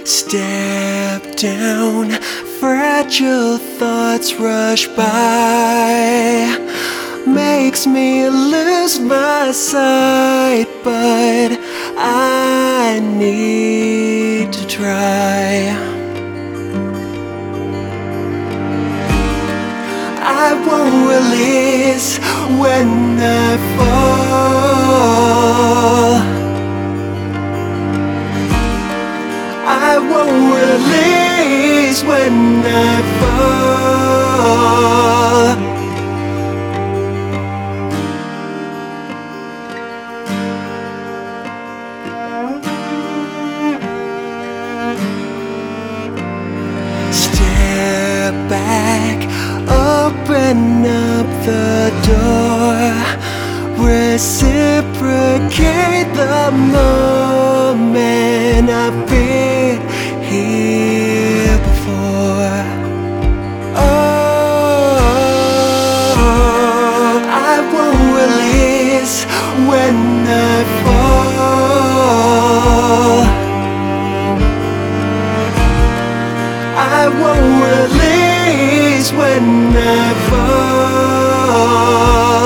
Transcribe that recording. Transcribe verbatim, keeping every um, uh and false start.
Step down, fragile thoughts rush by. Makes me lose my sight, but I need to try. I won't release when I fall. I won't release when I fall. Step back, open up the door, reciprocate the moment. I've been here before. Oh, I won't release when I fall. I won't release when I fall.